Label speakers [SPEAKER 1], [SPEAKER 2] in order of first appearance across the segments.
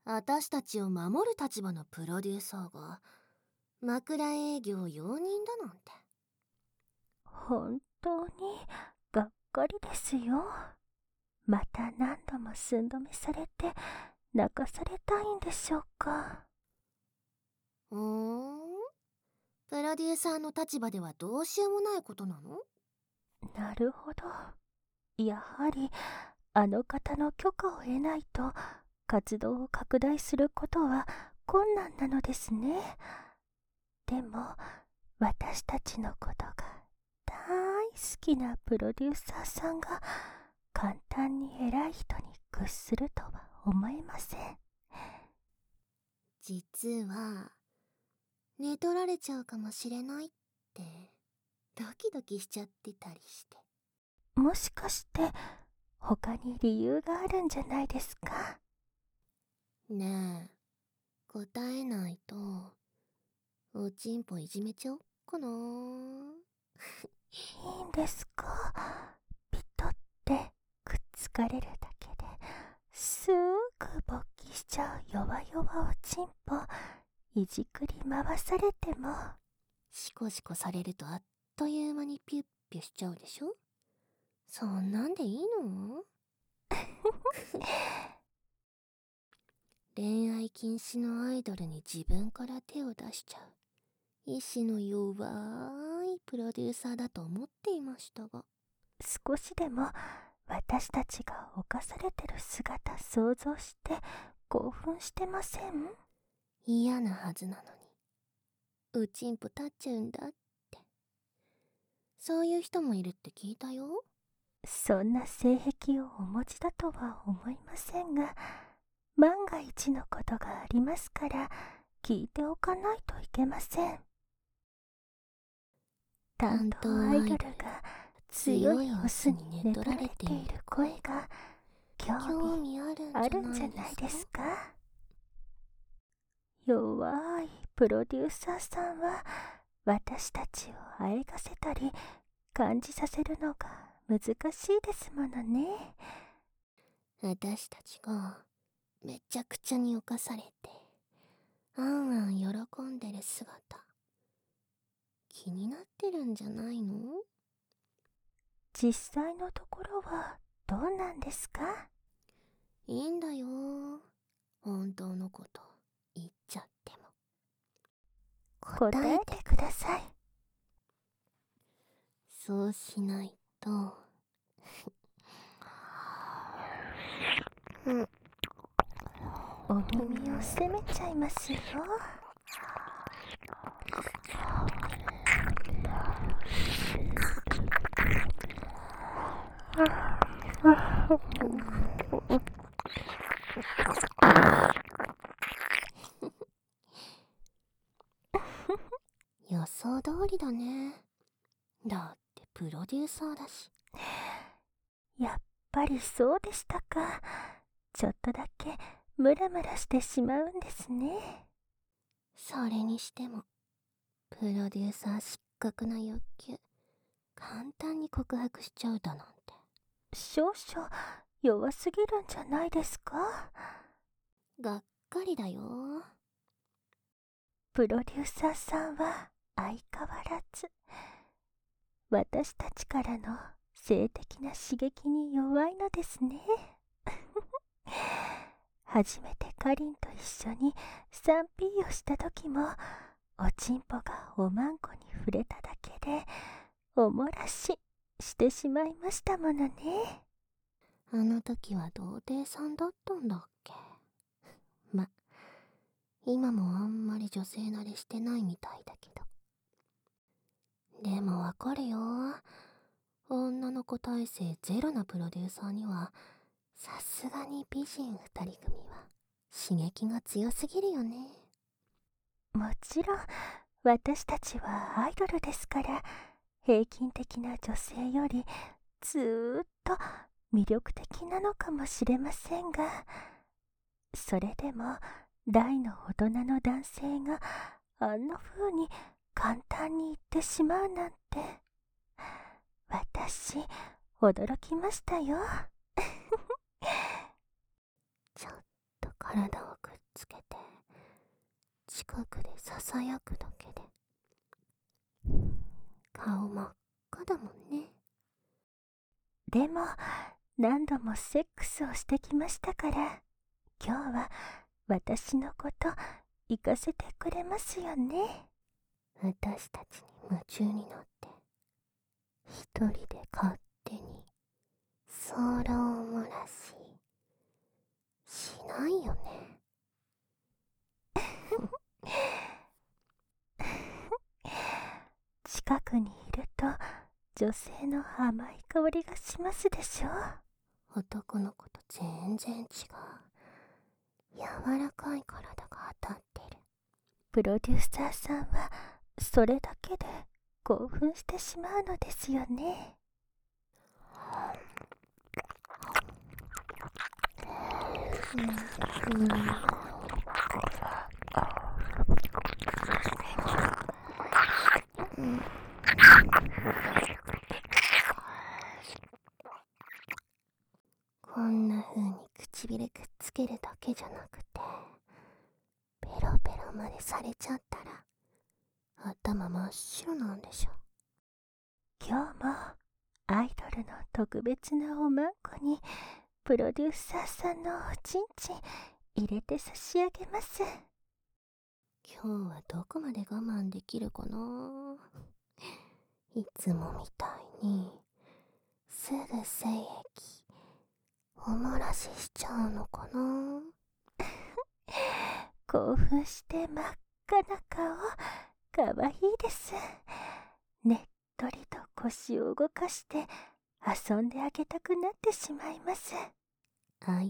[SPEAKER 1] 私たちを守る立場のプロデューサーが枕営業容認だなんて。
[SPEAKER 2] 本当にがっかりですよ。また何度も寸止めされて泣かされたいんでしょうか。
[SPEAKER 1] ふーん、プロデューサーの立場ではどうしようもないことなの？
[SPEAKER 2] なるほど。やはりあの方の許可を得ないと活動を拡大することは困難なのですね。でも私たちのことが大好きなプロデューサーさんが簡単に偉い人に屈するとは思えません。
[SPEAKER 1] 実は寝取られちゃうかもしれないってドキドキしちゃってたりして。
[SPEAKER 2] もしかして他に理由があるんじゃないですか？
[SPEAKER 1] ねえ、答えないとおちんぽいじめちゃおっかな。
[SPEAKER 2] いいんですか？ピトってくっつかれるだけですぐ勃起しちゃう弱々おちんぽいじくり回されても。
[SPEAKER 1] シコシコされるとあっという間にピュッピュしちゃうでしょ。そんなんでいいの？恋愛禁止のアイドルに自分から手を出しちゃう意志の弱いプロデューサーだと思っていましたが。
[SPEAKER 2] 少しでも私たちが犯されてる姿想像して興奮してません？
[SPEAKER 1] 嫌なはずなのにおちんぽ立っちゃうんだって。そういう人もいるって聞いたよ。
[SPEAKER 2] そんな性癖をお持ちだとは思いませんが、万が一のことがありますから聞いておかないといけません。担当アイドルが強いオスに寝取られている声が興味あるんじゃないですか？弱いプロデューサーさんは私たちをあえがせたり感じさせるのが難しいですものね。
[SPEAKER 1] 私たちがめちゃくちゃに侵されてあんあん喜んでる姿気になってるんじゃないの？
[SPEAKER 2] 実際のところはどうなんですか？
[SPEAKER 1] いいんだよ、本当のこと言っちゃっても。
[SPEAKER 2] 答えてください。
[SPEAKER 1] そうしないと
[SPEAKER 2] お耳を責めちゃいますよ。
[SPEAKER 1] 予想通りだね。だってプロデューサーだし。
[SPEAKER 2] やっぱりそうでしたか。ちょっとだけムラムラしてしまうんですね。
[SPEAKER 1] それにしてもプロデューサー失格な欲求簡単に告白しちゃうだなんて。
[SPEAKER 2] 少々弱すぎるんじゃないですか？
[SPEAKER 1] がっかりだよ。
[SPEAKER 2] プロデューサーさんは相変わらず私たちからの性的な刺激に弱いのですね。初めてかりんと一緒に 3P をした時もおちんぽがおまんこに触れただけでおもらししてしまいましたものね。
[SPEAKER 1] あの時は童貞さんだったんだっけ。ま、今もあんまり女性慣れしてないみたいだけど。でもわかるよ。女の子体制ゼロなプロデューサーにはさすがに美人二人組は刺激が強すぎるよね。
[SPEAKER 2] もちろん私たちはアイドルですから平均的な女性よりずーっと魅力的なのかもしれませんが、それでも大の大人の男性があんな風に簡単に言ってしまうなんて私驚きましたよ。
[SPEAKER 1] ちょっと体をくっつけて近くでささやくだけで顔真っ赤だもんね。
[SPEAKER 2] でも何度もセックスをしてきましたから、今日は私のこと行かせてくれますよね。
[SPEAKER 1] 私たちに夢中になって一人で勝手にソロ漏らしないよね。
[SPEAKER 2] 近くにいると女性の甘い香りがしますでしょう。
[SPEAKER 1] 男の子と全然違う柔らかい体が当たってる。
[SPEAKER 2] プロデューサーさんはそれだけで興奮してしまうのですよね。
[SPEAKER 1] こんな風に唇くっつけるだけじゃなくてペロペロまでされちゃったら頭真っ白なんでしょ。
[SPEAKER 2] 今日もアイドルの特別なおまんこにプロデューサーさんのおちんちん入れて差し上げます。
[SPEAKER 1] 今日はどこまで我慢できるかな。いつもみたいにすぐ精液お漏らししちゃうのかな。
[SPEAKER 2] 興奮して真っ赤な顔、かわいいです。ねっとりと腰を動かして遊んであげたくなってしまいます。
[SPEAKER 1] 相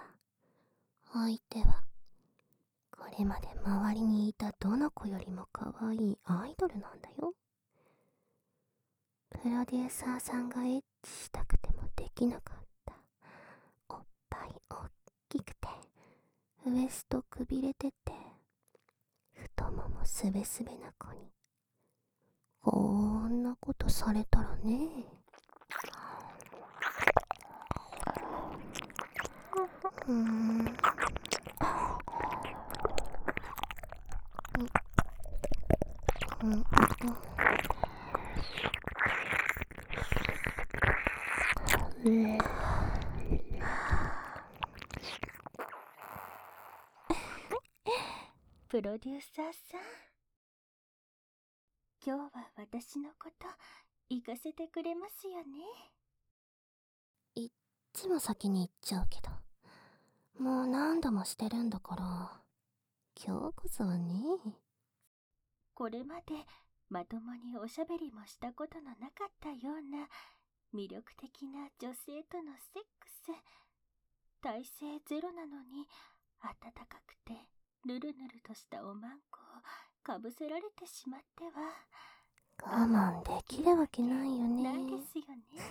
[SPEAKER 1] 手はこれまで周りにいたどの子よりも可愛いアイドルなんだよ。プロデューサーさんがエッチしたくてもできなかったおっぱいおっきくてウエストくびれてて太ももすべすべな子にこんなことされたらね。
[SPEAKER 2] プロデューサーさん、今日は私のこと行かせてくれますよね。
[SPEAKER 1] いっつも先に行っちゃうけどもう何度もしてるんだから今日こそはね。
[SPEAKER 2] これまでまともにおしゃべりもしたことのなかったような魅力的な女性とのセックス。体勢ゼロなのに暖かくてぬるぬるとしたおまんこをかぶせられてしまっては
[SPEAKER 1] 我慢できるわけないよね。
[SPEAKER 2] ないですよね。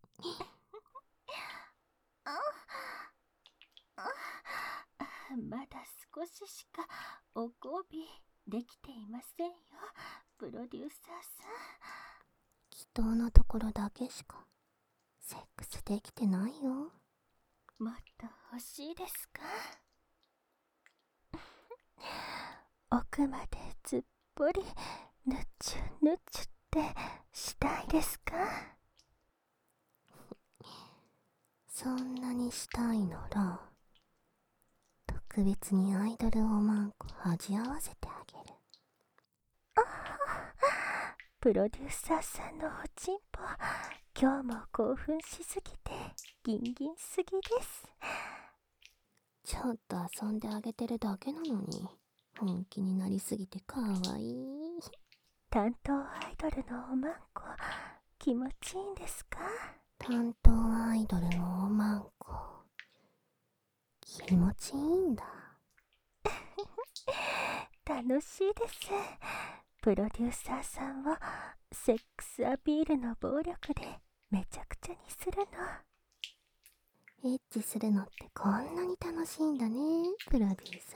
[SPEAKER 2] まだ少ししかお交尾できていませんよ、プロデューサーさん。
[SPEAKER 1] 祈祷のところだけしかセックスできてないよ。
[SPEAKER 2] もっと欲しいですか？奥までずっぽりぬちゅぬちゅってしたいですか？
[SPEAKER 1] そんなにしたいなら特別にアイドルおまんこ味合わせてあげる。
[SPEAKER 2] プロデューサーさんのおちんぽ、今日も興奮しすぎてギンギンすぎです。
[SPEAKER 1] ちょっと遊んであげてるだけなのに本気になりすぎてかわいい。
[SPEAKER 2] 担当アイドルのおまんこ気持ちいいんですか？
[SPEAKER 1] 担当アイドルのおまんこ気持ちいいんだ。
[SPEAKER 2] 楽しいです。プロデューサーさんをセックスアピールの暴力でめちゃくちゃにするの。
[SPEAKER 1] エッチするのってこんなに楽しいんだね、プロデューサ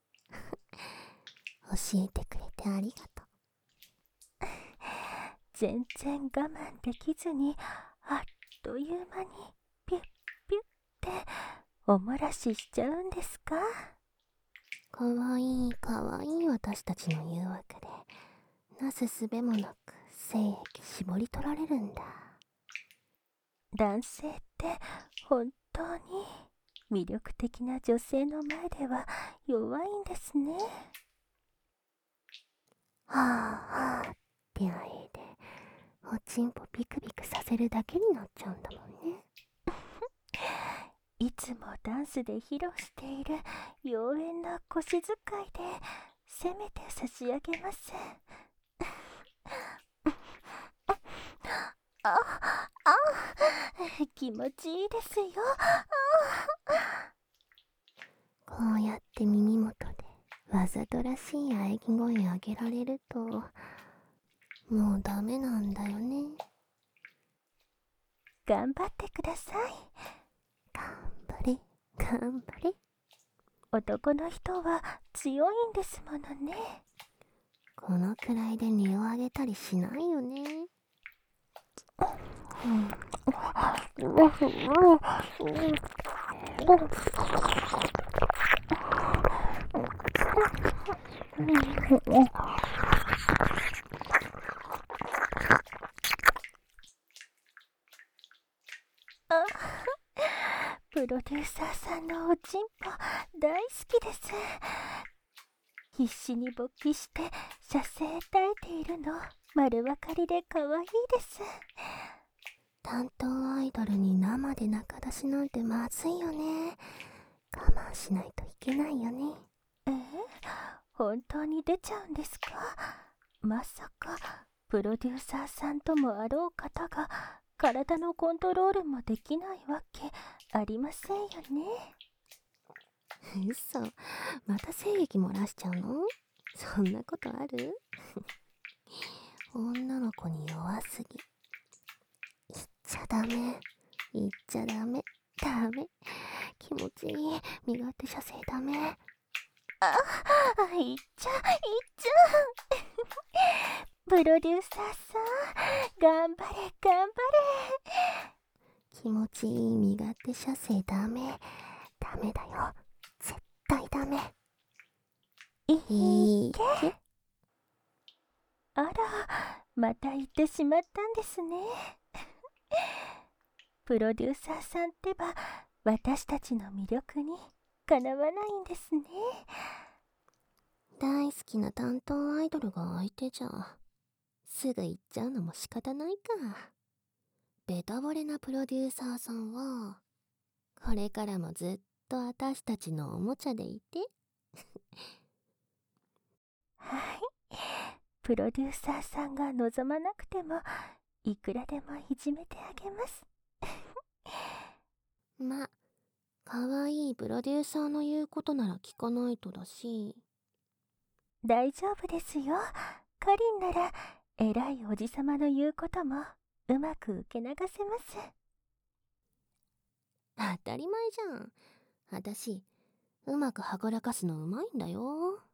[SPEAKER 1] ー。教えてくれてありがとう。
[SPEAKER 2] 全然我慢できずにあっという間にピュッピュッってお漏らししちゃうんですか？
[SPEAKER 1] かわいいかわいい私たちの誘惑でなすすべもなく精液絞り取られるんだ。
[SPEAKER 2] 男性って本当に魅力的な女性の前では弱いんですね。
[SPEAKER 1] はあはあってあえでおちんぽビクビクさせるだけになっちゃうんだもんね。
[SPEAKER 2] いつもダンスで披露している妖艶な腰使いでせめて差し上げます。気持ちいいですよ。
[SPEAKER 1] こうやって耳元でわざとらしい喘ぎ声上げられるともうダメなんだよね。
[SPEAKER 2] 頑張ってください。
[SPEAKER 1] 頑張れ頑張れ。
[SPEAKER 2] 男の人は強いんですものね。
[SPEAKER 1] このくらいで音を上げたりしないよね。
[SPEAKER 2] プロデューサーさんのおちんぽ大好きです。必死に勃起して射精耐えているの丸分かりで可愛いです。
[SPEAKER 1] 担当アイドルに生で中出しなんてまずいよね。我慢しないといけないよね。
[SPEAKER 2] 本当に出ちゃうんですか？まさかプロデューサーさんともあろう方が体のコントロールもできないわけありませんよね。
[SPEAKER 1] 嘘、また精液漏らしちゃうの？そんなことある？女の子に弱すぎ。言っちゃダメ、言っちゃダメ、ダメ。気持ちいい、身勝手射精ダメ。
[SPEAKER 2] いっちゃプロデューサーさん、頑張れ頑張
[SPEAKER 1] 気持ちいい身勝手射精ダメ。ダメだよ、絶対ダメ。
[SPEAKER 2] れ。
[SPEAKER 1] いいけ。
[SPEAKER 2] あら、また言ってしまったんですね。プロデューサーさんってば私たちの魅力にかなわないんですね。
[SPEAKER 1] 大好きな担当アイドルが相手じゃすぐ行っちゃうのも仕方ないか。ベタ惚れなプロデューサーさんはこれからもずっと私たちのおもちゃでいて。
[SPEAKER 2] はい、プロデューサーさんが望まなくてもいくらでもいじめてあげます。
[SPEAKER 1] ま、かわいいプロデューサーの言うことなら聞かないとだし。
[SPEAKER 2] 大丈夫ですよ。かりんなら偉いおじさまの言うこともうまく受け流せます。
[SPEAKER 1] 当たり前じゃん。私うまくはぐらかすのうまいんだよ。